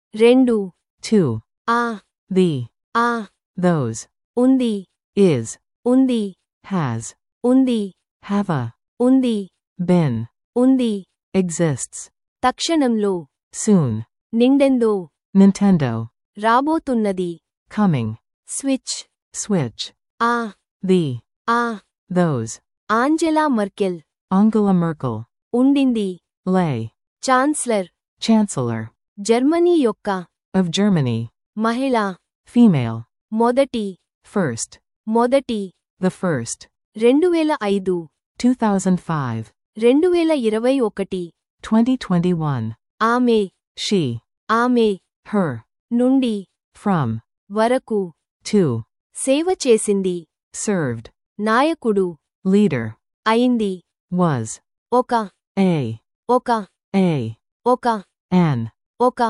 రెండు, two, ఆ, the, ఆ, those, ఉంది, is, ఉంది, has, ఉంది, have a, ఉంది, been, ఉంది, exists, తక్షణంలో, soon, నిండెందో, Nintendo, రాబోతున్నది, coming, స్విచ్, switch, ఆ, the, ఆ, those, Angela Merkel, Angela Merkel, ఉండింది, lay, ఛాన్సలర్, chancellor, జర్మనీ యొక్క, of Germany, మహిళ, female, మొదటి, first, మొదటి, the first, 2005, 2005, 2021, 2021, ఆమె, she, ఆమె, her, నుండి, from, వరకు, to, సేవ చేసింది, served, నాయకుడు, leader, అయింది, was, ఒక, a, ఒక, ఒక, an, ఒక,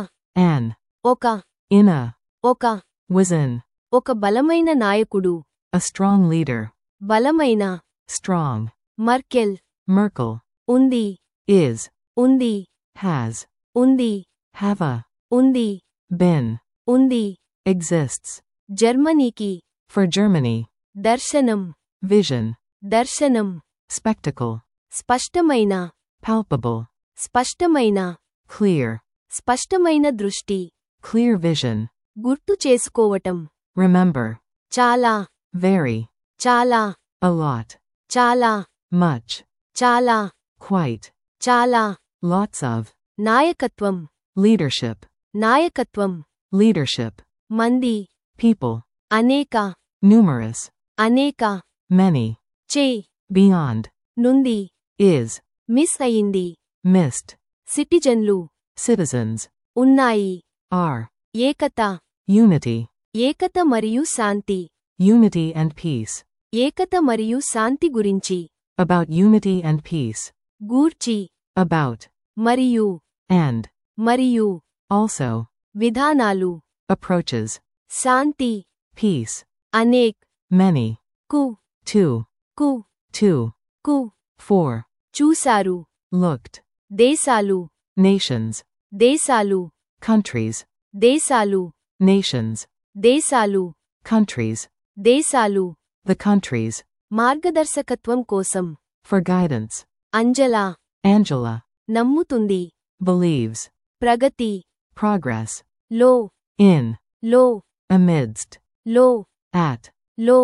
ఒక, in a, ఒక, was in, ఒక బలమైన నాయకుడు, a strong leader, బలమైన, strong, మర్కెల్, Merkel, ఉంది, is, ఉంది, has, ఉంది, have a, ఉంది, been, ఉంది, exists, జర్మనీకి, for Germany, దర్శనం, vision, దర్శనం, spectacle, స్పష్టమైన, palpable, స్పష్టమైన, clear, స్పష్టమైన దృష్టి, clear vision, గుర్తు చేసుకోవటం, remember, చాలా, very, చాలా, a lot, చాలా, much, చాలా, quite, చాలా, lots of, నాయకత్వం, leadership, నాయకత్వం, leadership, మంది, people, అనేక, numerous, అనేక, many, చే, beyond, నుండి, is, మిస్ అయింది, missed, సిటిజన్లు, citizens, ఉన్నాయి, are, ఏకత, unity, ఏకత మరియు శాంతి, unity and peace, ఏకత మరియు శాంతి గురించి, about unity and peace, గూర్చి, about, మరియు, and, మరియు, also, విధానాలు, approaches, శాంతి, peace, అనేక్, many, కు, two, కు, two, కు, four, చూశారు, looked, దేశాలు, nations, దేశాలు, countries, దేశాలు, nations, దేశాలు, countries, దేశాలు, the countries, మార్గదర్శకత్వం కోసం, for guidance, అంజలా, Angela, నమ్ముతుంది, believes, ప్రగతి, progress, లో, in, లో, amidst, లో, at, లో,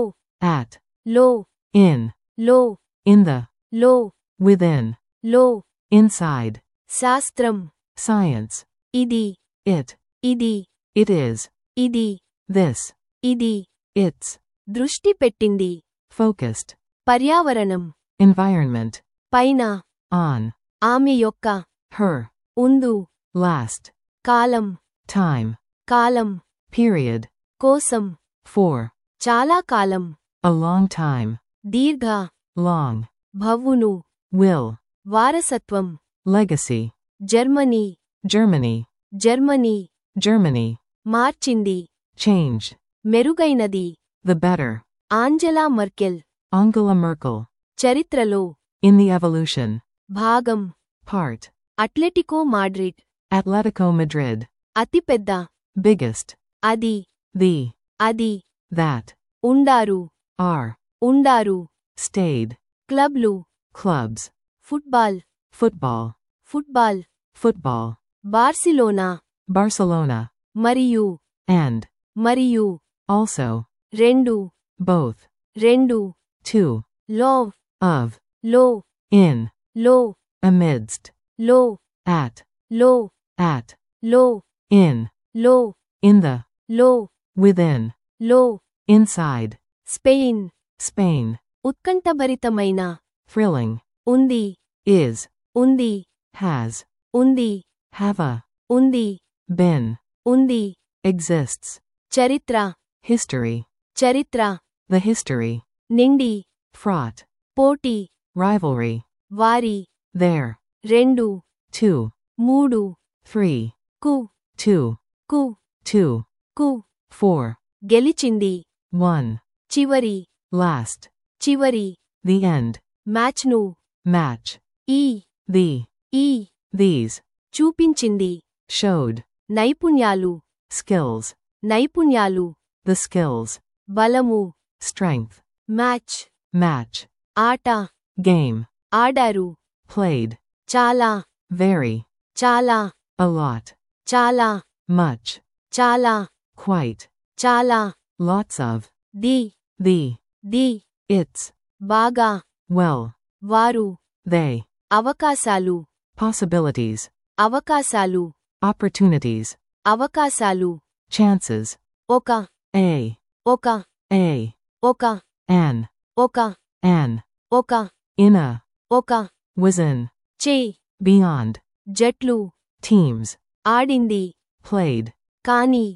లో, in, లో, in the, లో, within, లో, inside, శాస్త్రం, science, ఇది, it, ఇది, it is, ఇది, this, ఇది, its, దృష్టి పెట్టింది, focused, పర్యావరణం, environment, పైన, on, ఆమె యొక్క, her, ఉందు, last, కాలం, time, కాలం, period, కోసం, for, చాలా కాలం, a long time, దీర్ఘ, long, భవ్వును, will, వారసత్వం, legacy, Germany, Germany, Germany, Germany, మార్చింది, change, మెరుగైనది, the better, Angela Merkel, Angela Merkel, చరిత్రలో, in the evolution, భాగం, part, Atletico Madrid, Atletico Madrid, అతిపెద్ద, biggest, అది, the, అది, that, ఉండారు, are, ఉండారు, stayed, క్లబ్లు, clubs, football, football, football, football, Barcelona, Barcelona, మరియు, and, మరియు, also, రెండు, both, రెండు, two, లో, of, లో, in, లో, amidst, లో, at, లో, at, లో, in, లో, in the, లో, within, లో, inside, స్పెయిన్, Spain, ఉత్కంఠభరితమైన, thrilling, ఉంది, is, ఉంది, has, ఉంది, have a, ఉంది, been, ఉంది, exists, చరిత్ర, history, చరిత్ర, the history, నిండి, fraught, పోటీ, rivalry, వారి, there, రెండు, two, మూడు, three, కు, two, కు, two, కు, four, గెలిచింది, one, చివరి, last, చివరి, the end, మ్యాచ్ను, match, ఈ, the, ఈ, these, చూపించింది, showed, నైపుణ్యాలు skills, నైపుణ్యాలు the skills, బలము strength, మ్యాచ్ match, ఆట game, ఆడారు played, చాలా very, చాలా a lot, చాలా much, చాలా quite, చాలా lots of, the the, the its, బాగా well, వారు they, అవకాశాలు possibilities, అవకాశాలు opportunities, అవకాశాలు chances, ఒక a, ఒక ఒక an, ఒక ఒక in a, ఒక was in, చే beyond, జట్లు teams, ఆడింది played, కాని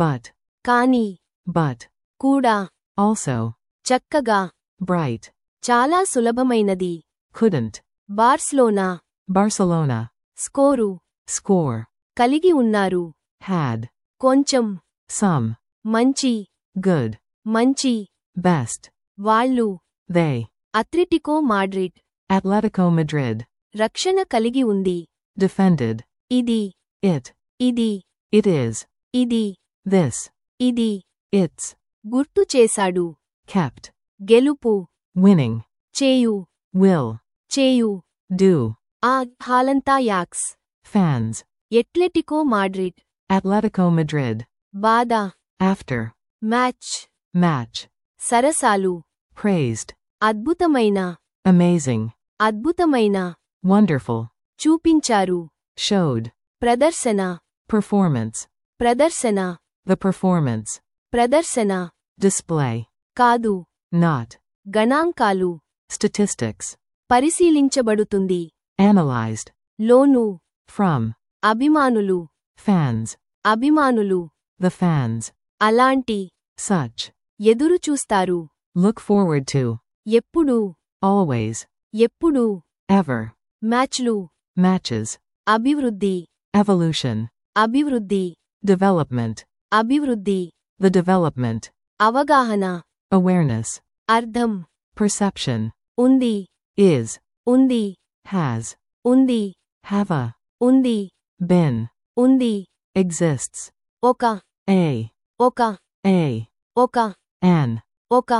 but, కూడా also, చక్కగా bright, చాలా సులభమైనది couldn't, బార్స్లోనా Barcelona, స్కోరు score, కలిగి ఉన్నారు had, కొంచెం some, మంచి good, మంచి best, వాళ్ళు they, Atletico Madrid Atletico Madrid, రక్షణ కలిగి ఉంది defended, ఇది it, ఇది it is, ఇది this, ఇది its, గుర్తు చేశాడు kept, గెలుపు winning, చేయు will, చేయు do, ఆ హాలంతా యాక్స్ fans, Atletico Madrid Atletico Madrid, బాధ after, మ్యాచ్ match, సరసాలు praised, అద్భుతమైన amazing, అద్భుతమైన wonderful, చూపించారు showed, ప్రదర్శన performance, ప్రదర్శన the performance, ప్రదర్శన display, కాదు not, గణాంకాలు statistics, పరిశీలించబడుతుంది analyzed, లోను from, అభిమానులు fans, అభిమానులు the fans, అలాంటి such, ఎదురుచూస్తారు look forward to, ఎప్పుడు always, ఎప్పుడు ever, మ్యాచ్లు matches, అభివృద్ధి evolution, అభివృద్ధి development, అభివృద్ధి the development, అవగాహన awareness, అర్థం perception, ఉంది is, ఉంది has, ఉంది have a, ఉంది been, ఉంది exists, ఒక a, ఒక ఒక an, ఒక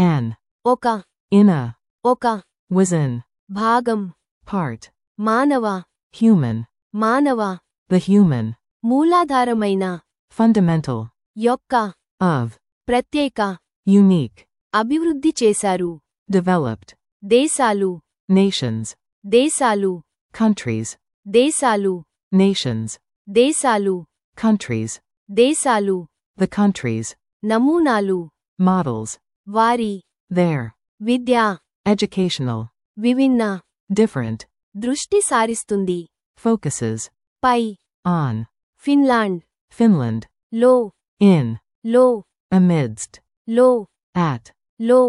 ఒక in a, ఒక was in, భాగం part, మానవ human, మానవ the human, మూలాధారమైన fundamental, యొక్క of, ప్రత్యేక unique, అభివృద్ధి చేశారు developed, దేశాలు nations, దేశాలు countries, దేశాలు nations, దేశాలు countries, దేశాలు the countries, నమూనాలు models, వారి their, విద్య educational, విభిన్న different, దృష్టి సారిస్తుంది focuses, పై on, ఫిన్లాండ్ Finland, లో in, లో amidst, లో at, లో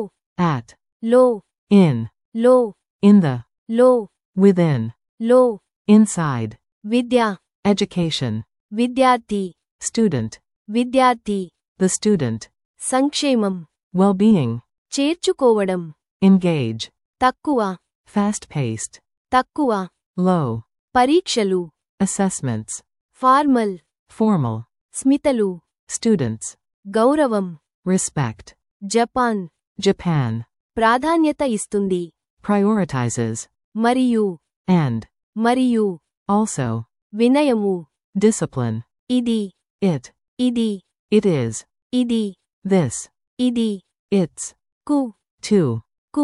లో in, లో in the, లో within, లో inside, విద్య education, విద్యార్థి student, విద్యార్థి the student, సంక్షేమం well-being, చేర్చుకోవడం engage, తక్కువ fast-paced, తక్కువ low, పరీక్షలు assessments, ఫార్మల్ formal, స్మితలు students, గౌరవం respect, జపాన్ Japan, ప్రాధాన్యత ఇస్తుంది prioritizes, మరియు and, మరియు also, వినయము discipline, ఇది it, ఇది it is, ఇది this, ఇది it's, కు to, కు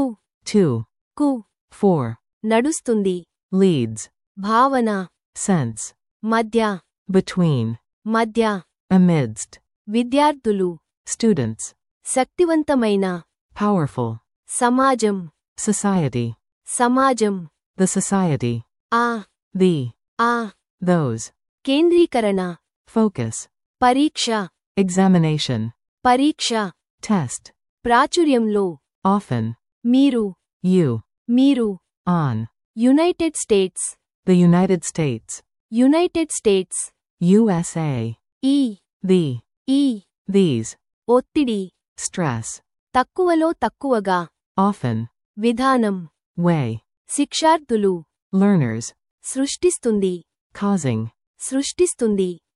కు for, నడుస్తుంది leads, భావన sense, మధ్య between, మధ్య amidst, విద్యార్థులు students, శక్తివంతమైన powerful, సమాజం society, సమాజం the society, ఆ the, ఆ those, కేంద్రీకరణ focus, పరీక్ష examination, పరీక్ష test, ప్రాచుర్యంలో often, మీరు you, మీరు on, United States the United States, United States USA, ఈ the, ఈ these, ఒత్తిడి stress, తక్కువలో తక్కువగా often, విధానం way, శిక్షార్థులు learners, సృష్టిస్తుంది causing, సృష్టిస్తుంది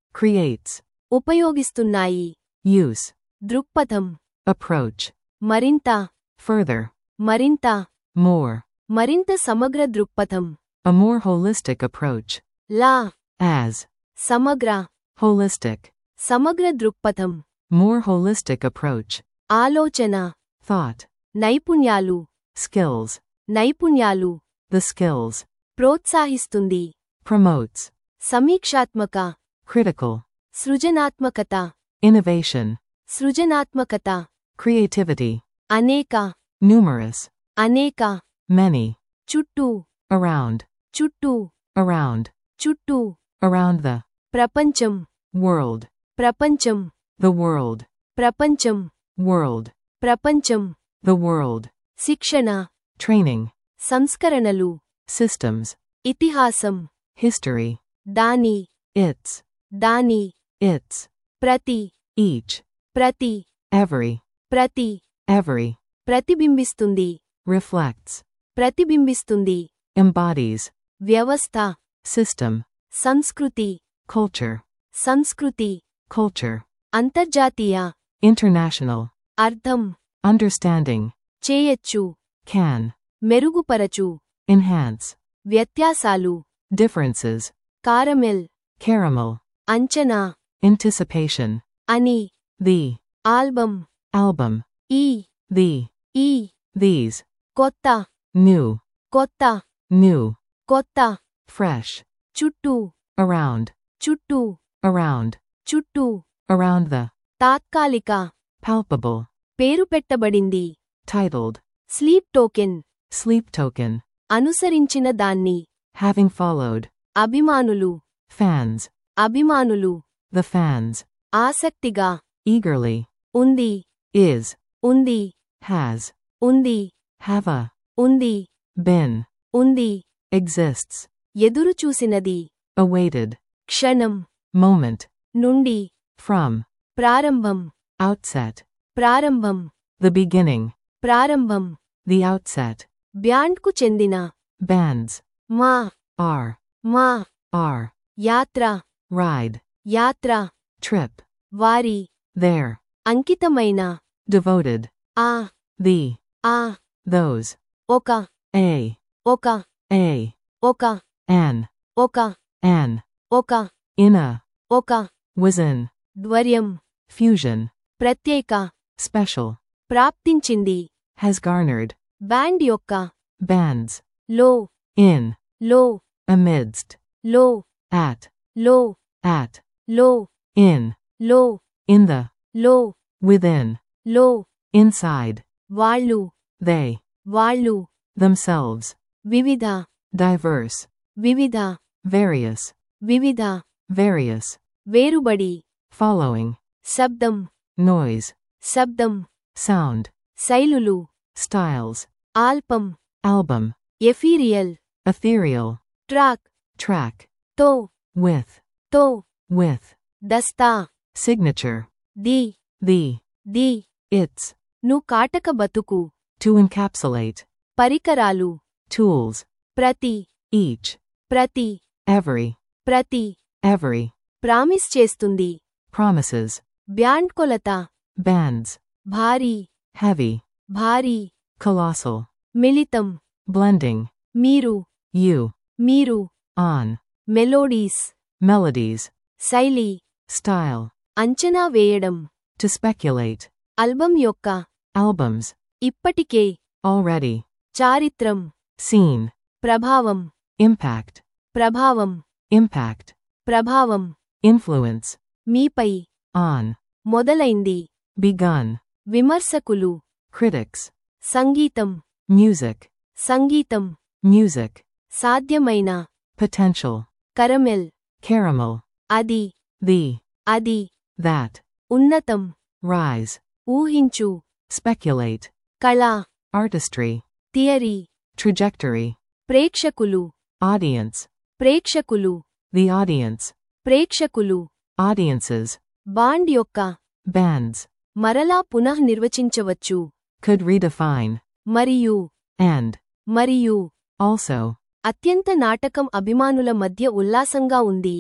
creates, ఉపయోగిస్తున్నాయి. use, దృక్పథం, approach, మరింత, further, మరింత, more, మరింత సమగ్ర దృక్పథం. a more holistic approach, law, as, సమగ్ర, holistic, సమగ్ర దృక్పథం. more holistic approach, ఆలోచన, thought, నైపుణ్యాలు, skills, నైపుణ్యాలు. the skills, ప్రోత్సాహిస్తుంది. promotes, సమీక్షాత్మక, critical, సృజనాత్మకత, innovation, సృజనాత్మకత. creativity, అనేక, numerous, అనేక. many, చుట్టూ, around, చుట్టూ, around, చుట్టూ. around the ప్రపంచం, world, ప్రపంచం, the world, ప్రపంచం, world, ప్రపంచం. the world, శిక్షణ, training, సంస్కరణలు, systems, ఇతిహాసం, history, దాని, its, దాని. its, ప్రతి, each, ప్రతి, every, ప్రతి. every, ప్రతిబింబిస్తుంది, reflects, ప్రతిబింబిస్తుంది. embodies, వ్యవస్థ, system, సంస్కృతి, culture, సంస్కృతి. culture, అంతర్జాతీయ, international, అర్థం, understanding, చేయొచ్చు, can, మెరుగుపరచు. enhance, వ్యత్యాసాలు, differences, కారమెల్, caramel, అంచనా, anticipation, అని. the, ఆల్బం, album, ఈ, the, ఈ. these, కొత్త, new, కొత్త, new, కొత్త. fresh, చుట్టూ, around, చుట్టూ, around, చుట్టూ. around the, తాత్కాలిక, palpable, పేరు పెట్టబడింది. titled, Sleep Token, sleep token, అనుసరించిన దాన్ని. having followed, అభిమానులు, fans, అభిమానులు. the fans, ఆసక్తిగా, eagerly, ఉంది, is, ఉంది, has, ఉంది, have a, ఉంది, been, ఉంది. exists, ఎదురుచూసినది, awaited, క్షణం, moment, నుండి. from, ప్రారంభం, outset, ప్రారంభం, the beginning, ప్రారంభం. the outset, బ్యాండ్కు చెందిన, bands, మా, are, మా. are, యాత్ర, ride, యాత్ర. trip, వారి, there, అంకితమైన, devoted, ఆ, the, ఆ. those, ఒక, a, ఒక, a, ఒక, an, ఒక, an, ఒక, in a, ఒక. was in, ధ్వర్యం, fusion, ప్రత్యేక, special, ప్రాప్తించింది. has garnered, బ్యాండ్ యొక్క, bands, లో, in, లో, amidst, లో, at, లో, at, లో, in, లో, in the, లో, within, లో. inside, వాళ్ళు, they, వాళ్ళు. themselves, వివిధ, diverse, వివిధ, various, వివిధ. various, వేరుబడి, following, శబ్దం, noise, శబ్దం. sound, శైలులు, styles, ఆల్పం, album, ఎఫీరియల్. ethereal, track, track, తో, with, తో. with, దస్తా, signature, the, the, the. its, ను కాటక బతుకు. to encapsulate, పరికరాలు, tools, ప్రతి, each, ప్రతి, every, ప్రతి. every, ప్రామిస్ చేస్తుంది. promises, బ్యాండ్ కొలత, bands, భారీ, heavy, భారీ. colossal, మిళితం, blending, మీరు, you, మీరు. on, మెలోడీస్, melodies, శైలి. style, అంచనా వేయడం. to speculate, ఆల్బం యొక్క, albums, ఇప్పటికే. already, చారిత్రం, seen, ప్రభావం, impact, ప్రభావం, impact, ప్రభావం. influence, మీపై, on, మొదలైంది. begun, విమర్శకులు, critics, సంగీతం, music, సంగీతం. music, సాధ్యమైన, potential, కరమెల్. caramel, అది, the, అది. that, ఉన్నతం, rise, ఊహించు. speculate, కళ, artistry, థియరీ. trajectory, ప్రేక్షకులు, audience, ప్రేక్షకులు, the audience, ప్రేక్షకులు. audiences, బాండ్ యొక్క, bands, మరలా పునఃనిర్వచించవచ్చు. could redefine, మరియు, and, మరియు. also, అత్యంత నాటకం అభిమానుల మధ్య ఉల్లాసంగా ఉంది.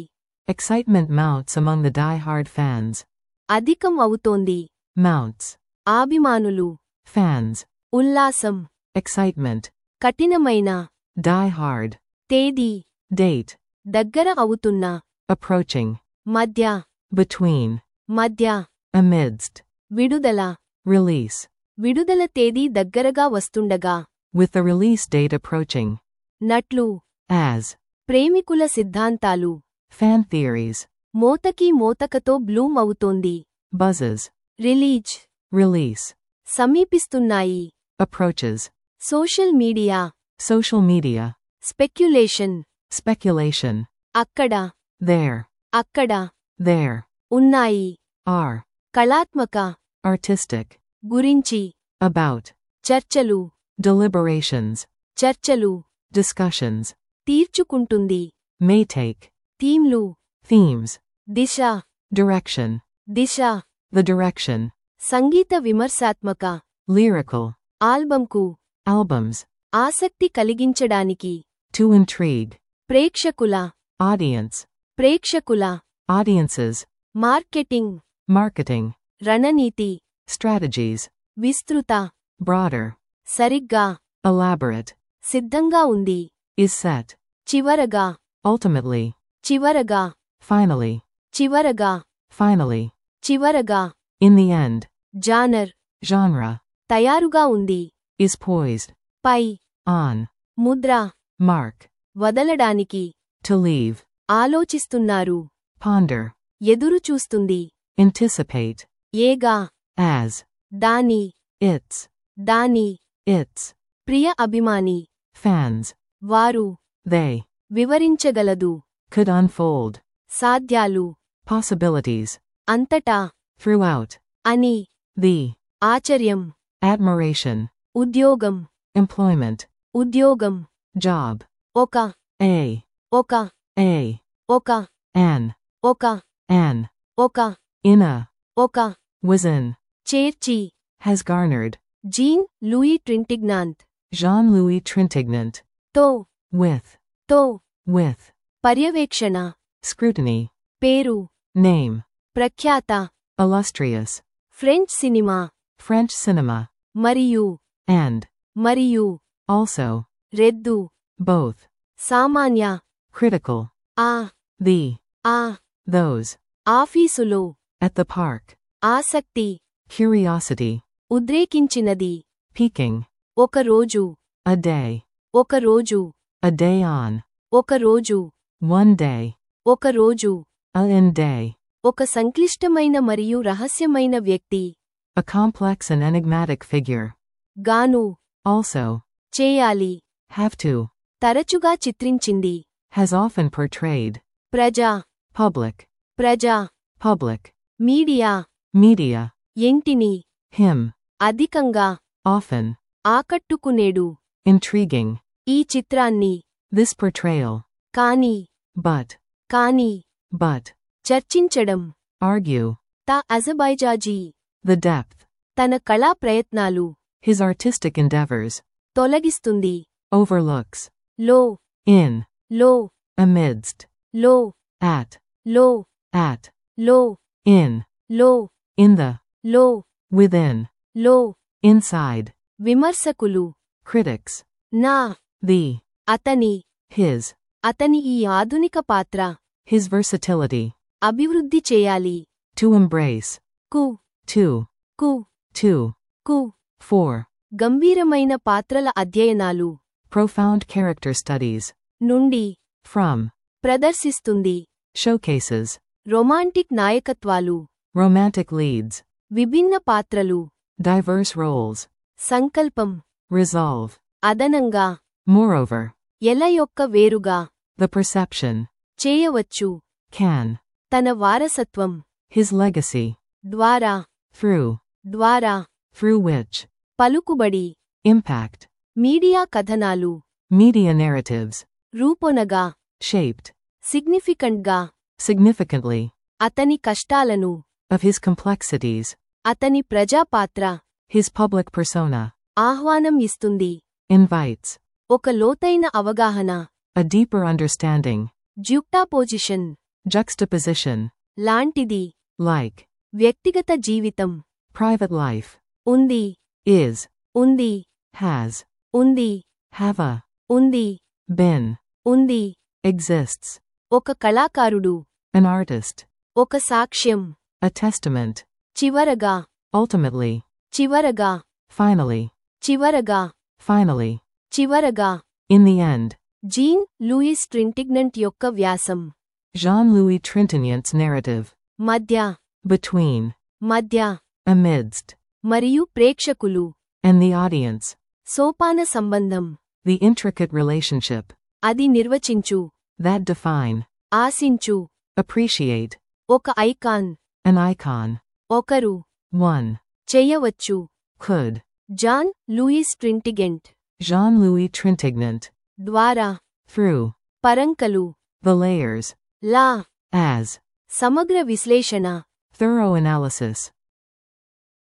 Excitement mounts among the die-hard fans. అధికం అవుతోంది. Mounts. అభిమానులు. Fans. ఉల్లాసం. Excitement. కఠినమైన. Die-hard. తేదీ. Date. దగ్గర అవుతున్న. Approaching. మధ్య. Between. మధ్య. Amidst. విడుదల. Release. విడుదల తేదీ దగ్గరగా వస్తుండగా. With the release date approaching. నట్లు. As. ప్రేమికుల సిద్ధాంతాలు. Fan theories. మోతకి మోతకతో బ్లూమ్ అవుతోంది. Buzzes. రిలీజ్. Release. సమీపిస్తున్నాయి. Approaches. Social media. Social media. Speculation. Speculation. అక్కడ. There. అక్కడ. There. ఉన్నాయి. Are. కళాత్మక. Artistic. గురించి. About. చర్చలు. Deliberations. చర్చలు. Discussions. తీర్చుకుంటుంది. May take. థీమ్లు. Themes. దిశ. Direction. దిశ. The direction. సంగీత విమర్శాత్మక. Lyrical. ఆల్బంకు. Albums. ఆసక్తి కలిగించడానికి. To intrigue. ప్రేక్షకుల. Audience. ప్రేక్షకుల. Audiences. మార్కెటింగ్. Marketing. రణనీతి. Strategies. విస్తృత. Broader. సరిగ్గా. Elaborate. సిద్ధంగా ఉంది. Is set. చివరగా. Ultimately. చివరగా. Finally. చివరగా. Finally. చివరగా. In the end. Genre. Genre. తయారుగా ఉంది. Is poised. Pi. On. Mudra. Mark. వదలడానికి. To leave. ఆలోచిస్తున్నారు. Ponder. ఎదురు చూస్తుంది. Anticipate. ఏగా. As. దాని. Its. దాని. Its. ప్రియ అభిమాని. Fans. వారు. They. వివరించగలదు. Could unfold. సాధ్యాలు. Possibilities. అంతటా. Throughout. అని. The. ఆశ్చర్యం. Admiration. ఉద్యోగం. Employment. ఉద్యోగం. Job. ఒక. A. ఒక. A. ఒక. An. ఒక. An. ఒక. In a. ఒక. Was in. చేర్చి. Has garnered. Jean Louis Trintignant. Jean-Louis Trintignant. తో. With. తో. With. పర్యవేక్షణ. Scrutiny. పేరు. Name. ప్రఖ్యాత. Illustrious. French cinema. French cinema. మరియు. And. మరియు. Also. రెద్దు. Both. సామాన్య. Critical. ఆ. The. ఆ. Those. ఆఫీసులో. At the park. ఆసక్తి. Curiosity. ఉద్రేకించినది. Peaking. ఒక రోజు. A day. ఒక రోజు. A day on. ఒక రోజు. One day. ఒక రోజు. In day. ఒక సంక్లిష్టమైన మరియు రహస్యమైన వ్యక్తి. A complex and enigmatic figure. గాను. Also. చేయాలి. Have to. తరచుగా చిత్రించింది. Has often portrayed. ప్రజా. Public. ప్రజా. Public. మీడియా. Media. ఎంటిని. Him. అధికంగా. Often. ఆకట్టుకునేడు. Intriguing. ఈ చిత్రాన్ని. This portrayal. కానీ. But. కానీ. But. చర్చించడం. Argue. తా అజర్బైజాజీ. The depth. తన కళా ప్రయత్నాలు. His artistic endeavors. తొలగిస్తుంది. Overlooks. లో. In. లో. Amidst. లో. At. లో. At. లో. In. లో. In the. లో. Within. లో. Inside. విమర్శకులు. Critics. నా. The. అతని. His. అతని ఈ ఆధునిక పాత్ర. His versatility. అభివృద్ధి చేయాలి. To embrace. కు. To. కు. To. కు. For. గంభీరమైన పాత్రల అధ్యయనాలు. Profound character studies. నుండి. From. ప్రదర్శిస్తుంది. Showcases. రొమాంటిక్ నాయకత్వాలు. Romantic leads. విభిన్న పాత్రలు. Diverse roles. సంకల్పం. Resolve. అదనంగా. Moreover. ఎల యొక్క వేరుగా. The perception. చేయవచ్చు. Can. తన వారసత్వం. His legacy. ద్వారా. Through. ద్వారా. Through which. పలుకుబడి. Impact. మీడియా కథనాలు. Media narratives. రూపొనగా. Shaped. సిగ్నిఫికెంట్గా. Significantly. అతని కష్టాలను. Of his complexities. అతని ప్రజాపాత్ర. His public persona. ఆహ్వానం ఇస్తుంది. Invites. ఒక లోతైన అవగాహన. A deeper understanding. జ్యుక్టాపోజిషన్. Juxtaposition. లాంటిది, Like. వ్యక్తిగత జీవితం, Private life. ఉంది, Is. ఉంది, Has. ఉంది, Have a. ఉంది, Been. ఉంది, Exists. ఒక కళాకారుడు, An artist. ఒక సాక్ష్యం, A testament. చివరగా, Ultimately. చివరగా, Finally. చివరగా, Finally. చివరగా. In the end. Jean Louis Trintignant యొక్క వ్యాసం, Jean-Louis Trintignant's narrative. మధ్య, Between. మధ్య, Amidst. మరియు ప్రేక్షకులు, And the audience. సోపాన సంబంధం, The intricate relationship. అది నిర్వచించు, That define. ఆశించు, Appreciate. ఒక ఐకాన్, An icon. ఒకరు, One. చేయవచ్చు. Could. Jean Louis Trintignant Jean-Louis Trintignant. ద్వారా, Through. పరంకలు, The layers. లా, As. సమగ్ర విశ్లేషణ, Thorough analysis.